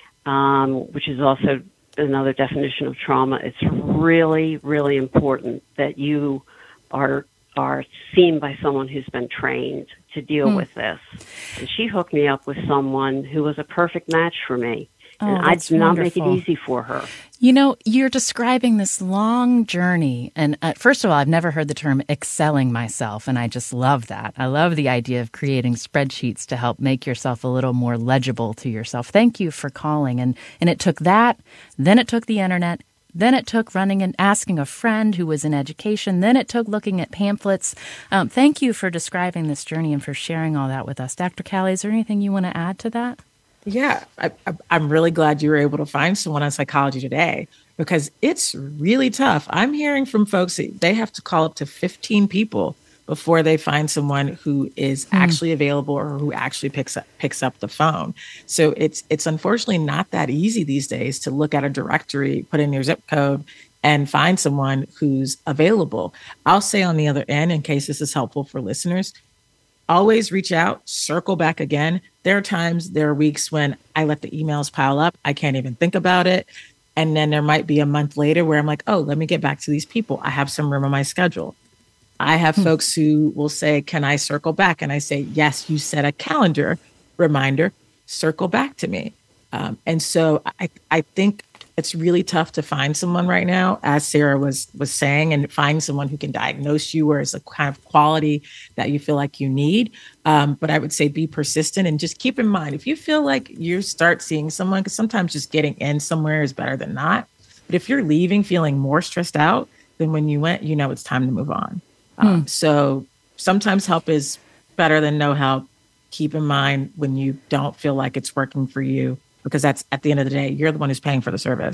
um, which is also another definition of trauma, it's really, really important that you are are seen by someone who's been trained to deal Hmm. with this. And she hooked me up with someone who was a perfect match for me. Oh, and I that's did not make it wonderful. easy for her. You know, you're describing this long journey. And uh, first of all, I've never heard the term excelling myself. And I just love that. I love the idea of creating spreadsheets to help make yourself a little more legible to yourself. Thank you for calling. And, and it took that. Then it took the internet. Then it took running and asking a friend who was in education. Then it took looking at pamphlets. Um, thank you for describing this journey and for sharing all that with us. Doctor Callie, is there anything you want to add to that? Yeah, I, I, I'm really glad you were able to find someone on Psychology Today, because it's really tough. I'm hearing from folks that they have to call up to fifteen people before they find someone who is Hmm. actually available or who actually picks up picks up the phone. So it's it's unfortunately not that easy these days to look at a directory, put in your zip code, and find someone who's available. I'll say on the other end, in case this is helpful for listeners, always reach out, circle back again. There are times, there are weeks when I let the emails pile up. I can't even think about it. And then there might be a month later where I'm like, oh, let me get back to these people. I have some room on my schedule. I have Hmm. folks who will say, can I circle back? And I say, yes, you set a calendar reminder, circle back to me. Um, and so I, I think it's really tough to find someone right now, as Sarah was was saying, and find someone who can diagnose you or is a kind of quality that you feel like you need. Um, but I would say be persistent and just keep in mind, if you feel like you start seeing someone, because sometimes just getting in somewhere is better than not. But if you're leaving feeling more stressed out than when you went, you know it's time to move on. Um, Hmm. so sometimes help is better than no help. Keep in mind when you don't feel like it's working for you, because that's at the end of the day, you're the one who's paying for the service.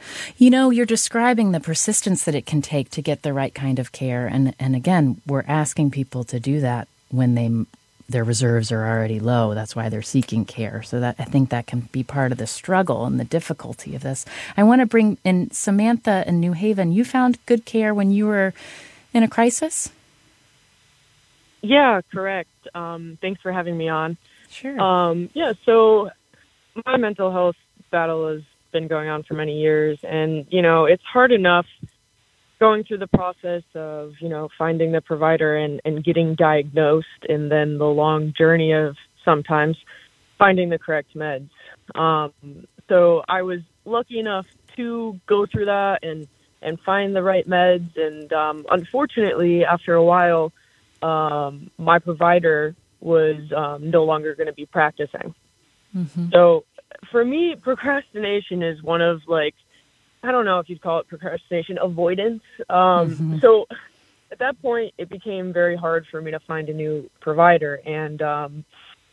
You know, you're describing the persistence that it can take to get the right kind of care. And, and again, we're asking people to do that when they their reserves are already low. That's why they're seeking care. So that I think that can be part of the struggle and the difficulty of this. I want to bring in Samantha in New Haven. You found good care when you were in a crisis? Yeah, correct. Um, thanks for having me on. Sure. Um, yeah, so my mental health battle has been going on for many years. And, you know, it's hard enough going through the process of, you know, finding the provider and, and getting diagnosed, and then the long journey of sometimes finding the correct meds. Um, so I was lucky enough to go through that and, and find the right meds. And um, unfortunately, after a while, um, my provider was um, no longer going to be practicing. Mm-hmm. So for me, procrastination is one of, like, I don't know if you'd call it procrastination, avoidance. Um, Mm-hmm. So at that point, it became very hard for me to find a new provider. And um,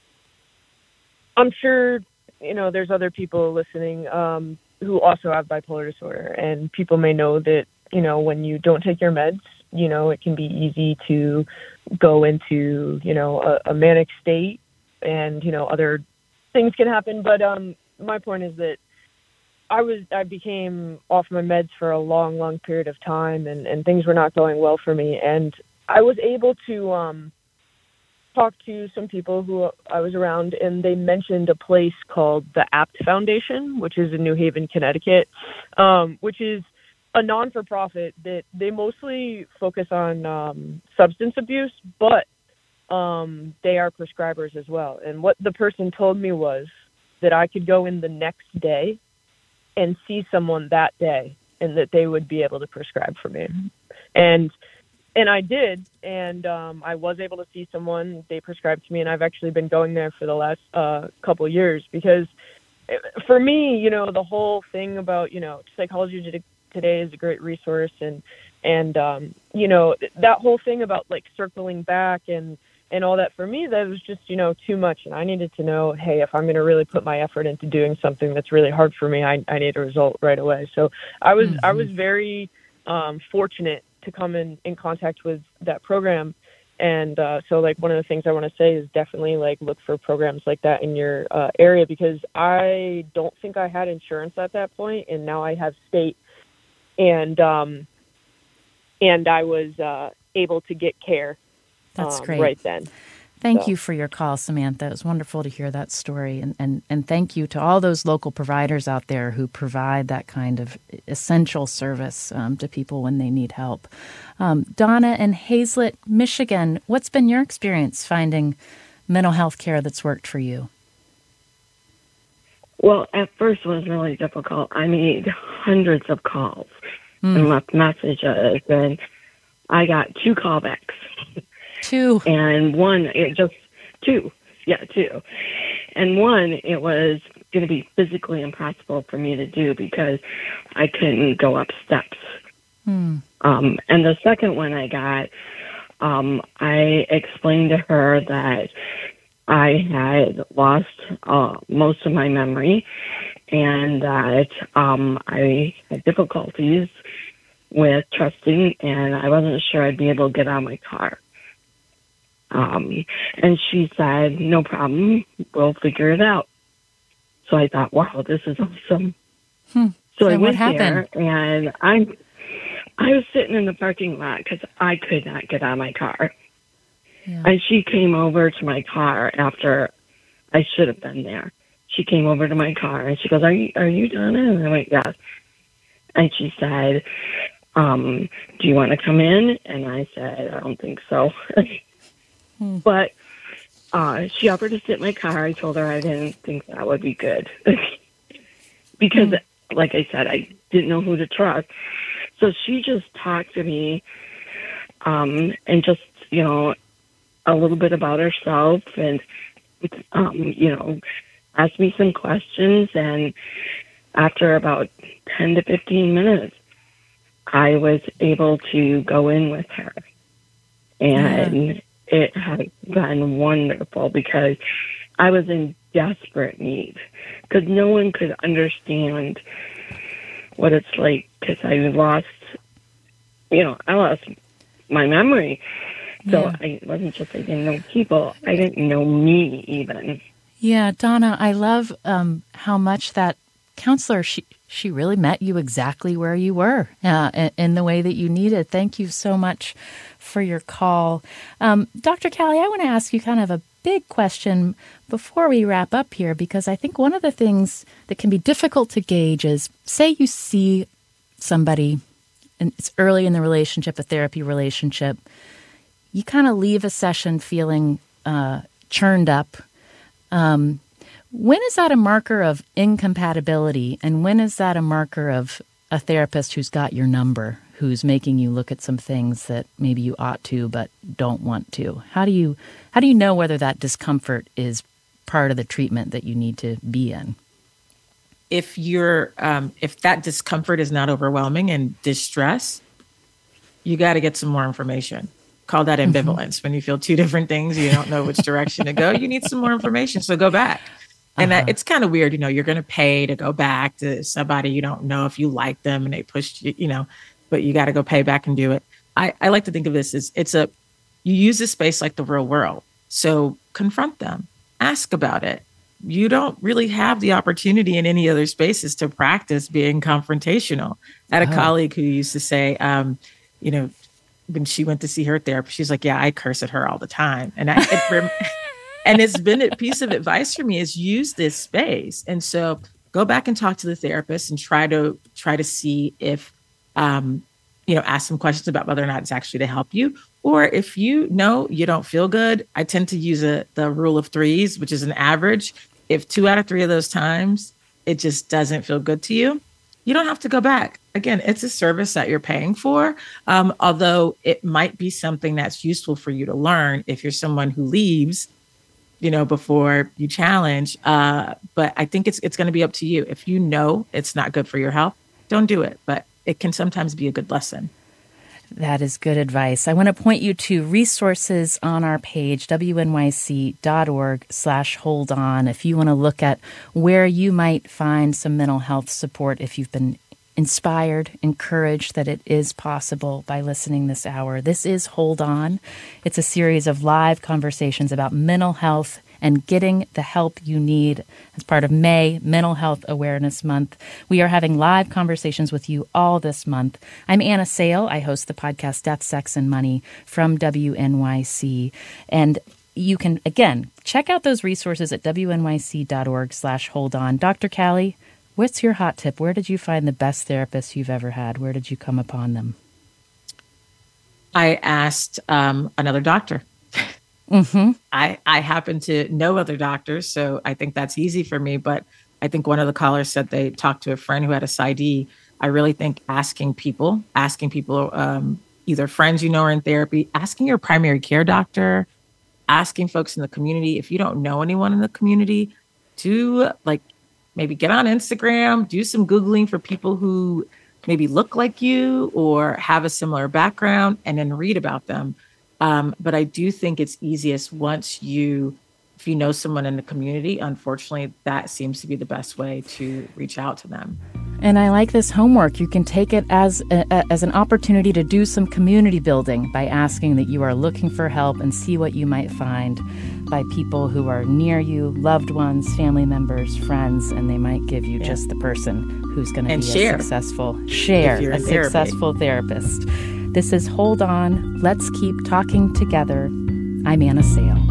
I'm sure, you know, there's other people listening um, who also have bipolar disorder. And people may know that, you know, when you don't take your meds, you know, it can be easy to go into, you know, a, a manic state, and, you know, other things can happen. But um, my point is that I was, I became off my meds for a long, long period of time, and, and things were not going well for me. And I was able to um, talk to some people who I was around, and they mentioned a place called the APT Foundation, which is in New Haven, Connecticut, um, which is a non-for-profit that they mostly focus on um, substance abuse, but um, they are prescribers as well. And what the person told me was that I could go in the next day and see someone that day, and that they would be able to prescribe for me. And and I did, and um, I was able to see someone. They prescribed to me, and I've actually been going there for the last uh, couple of years, because for me, you know, the whole thing about, you know, Psychology Today is a great resource, and and um, you know, that whole thing about, like, circling back and and all that, for me, that was just, you know, too much. And I needed to know, hey, if I'm going to really put my effort into doing something that's really hard for me, I, I need a result right away. So I was, mm-hmm. I was very um, fortunate to come in, in contact with that program. And uh, so, like, one of the things I want to say is definitely, like, look for programs like that in your uh, area, because I don't think I had insurance at that point, and now I have state. And, um, and I was uh, able to get care. That's um, great. Right then. Thank so. you for your call, Samantha. It was wonderful to hear that story. And, and, and thank you to all those local providers out there who provide that kind of essential service um, to people when they need help. Um, Donna in Hazlet, Michigan, what's been your experience finding mental health care that's worked for you? Well, at first it was really difficult. I made hundreds of calls mm. and left messages, and I got two callbacks. Two. And one, it just, two. Yeah, two. And one, it was going to be physically impossible for me to do because I couldn't go up steps. Hmm. Um, and the second one I got, um, I explained to her that I had lost uh, most of my memory, and that um, I had difficulties with trusting, and I wasn't sure I'd be able to get out of my car. Um, and she said, no problem, we'll figure it out. So I thought, wow, this is awesome. Hmm. So and I went what happened? there, and I, I was sitting in the parking lot because I could not get out of my car. Yeah. And she came over to my car after I should have been there. She came over to my car, and she goes, are you, are you Donna? And I went, yes. And she said, um, do you want to come in? And I said, I don't think so. Hmm. But uh, she offered to sit in my car. I told her I didn't think that would be good. Because, hmm. like I said, I didn't know who to trust. So she just talked to me um, and just, you know, a little bit about herself, and, um, you know, asked me some questions. And after about ten to fifteen minutes, I was able to go in with her. And yeah. It has been wonderful because I was in desperate need, because no one could understand what it's like because I lost, you know, I lost my memory. So Yeah. I wasn't just I didn't know people, I didn't know me even. Yeah, Donna, I love um, how much that counselor, she, she really met you exactly where you were uh, in, in the way that you needed. Thank you so much for your call. Um, Doctor Callie, I want to ask you kind of a big question before we wrap up here, because I think one of the things that can be difficult to gauge is, say you see somebody, and it's early in the relationship, a therapy relationship, you kind of leave a session feeling uh, churned up. Um, when is that a marker of incompatibility, and when is that a marker of a therapist who's got your number, who's making you look at some things that maybe you ought to but don't want to? How do you how do you know whether that discomfort is part of the treatment that you need to be in? If you're um, if that discomfort is not overwhelming and distress, you got to get some more information. Call that ambivalence. Mm-hmm. When you feel two different things, you don't know which direction to go. You need some more information, so go back. And uh-huh. that, it's kind of weird, you know, you're going to pay to go back to somebody you don't know if you like them and they pushed you, you know, but you got to go pay back and do it. I, I like to think of this as it's a, you use this space like the real world. So confront them, ask about it. You don't really have the opportunity in any other spaces to practice being confrontational. I had a oh. colleague who used to say, um, you know, when she went to see her therapist, she's like, yeah, I curse at her all the time. And I, it, and it's been a piece of advice for me is use this space. And so go back and talk to the therapist and try to try to see if, um, you know, ask some questions about whether or not it's actually to help you. Or if you know you don't feel good, I tend to use a, the rule of threes, which is an average. If two out of three of those times, it just doesn't feel good to you, you don't have to go back. Again, it's a service that you're paying for, um, although it might be something that's useful for you to learn if you're someone who leaves, you know, before you challenge. Uh, but I think it's it's going to be up to you. If you know it's not good for your health, don't do it. But it can sometimes be a good lesson. That is good advice. I want to point you to resources on our page, W N Y C dot org slash hold on, if you want to look at where you might find some mental health support, if you've been inspired, encouraged that it is possible by listening this hour. This is Hold On. It's a series of live conversations about mental health and getting the help you need as part of May, Mental Health Awareness Month. We are having live conversations with you all this month. I'm Anna Sale. I host the podcast Death, Sex, and Money from W N Y C. And you can, again, check out those resources at W N Y C dot org slash hold on. Doctor Callie, what's your hot tip? Where did you find the best therapists you've ever had? Where did you come upon them? I asked um, another doctor. Mm-hmm. I, I happen to know other doctors, so I think that's easy for me. But I think one of the callers said they talked to a friend who had a S I D. I really think asking people, asking people, um, either friends you know are in therapy, asking your primary care doctor, asking folks in the community. If you don't know anyone in the community, to like maybe get on Instagram, do some Googling for people who maybe look like you or have a similar background, and then read about them. Um, but I do think it's easiest once you, if you know someone in the community, unfortunately, that seems to be the best way to reach out to them. And I like this homework. You can take it as a, as an opportunity to do some community building by asking that you are looking for help and see what you might find by people who are near you, loved ones, family members, friends, and they might give you yeah. just the person who's going to be share. a successful, share, a successful therapist. This is Hold On. Let's keep talking together. I'm Anna Sale.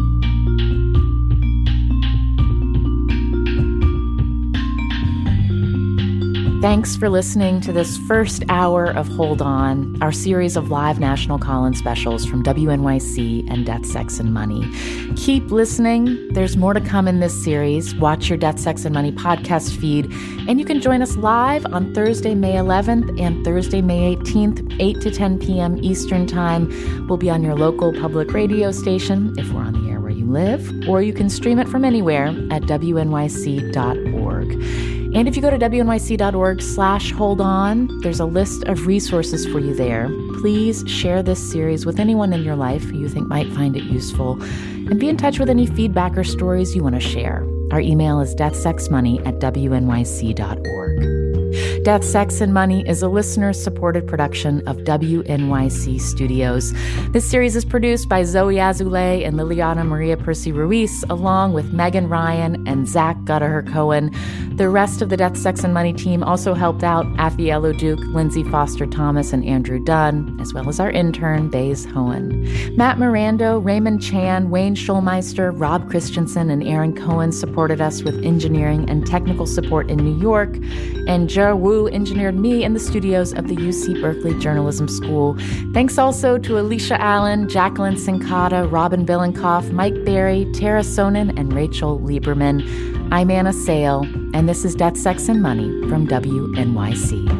Thanks for listening to this first hour of Hold On, our series of live national call-in specials from W N Y C and Death, Sex, and Money. Keep listening. There's more to come in this series. Watch your Death, Sex, and Money podcast feed. And you can join us live on Thursday, May eleventh and Thursday, May eighteenth, eight to ten p.m. Eastern Time. We'll be on your local public radio station if we're on the air where you live, or you can stream it from anywhere at W N Y C dot org. And if you go to W N Y C dot org slash hold on, there's a list of resources for you there. Please share this series with anyone in your life who you think might find it useful. And be in touch with any feedback or stories you want to share. Our email is deathsexmoney at W N Y C dot org. Death, Sex, and Money is a listener-supported production of W N Y C Studios. This series is produced by Zoe Azulay and Liliana Maria Percy Ruiz, along with Megan Ryan and Zach Guttaher-Cohen. The rest of the Death, Sex, and Money team also helped out Afiello Duke, Lindsay Foster Thomas, and Andrew Dunn, as well as our intern, Baze Hohen. Matt Mirando, Raymond Chan, Wayne Schulmeister, Rob Christensen, and Aaron Cohen supported us with engineering and technical support in New York, and Jer Wu engineered me in the studios of the U C Berkeley Journalism School. Thanks also to Alicia Allen, Jacqueline Sincata, Robin Billenkoff, Mike Berry, Tara Sonnen, and Rachel Lieberman. I'm Anna Sale, and this is Death, Sex, and Money from W N Y C.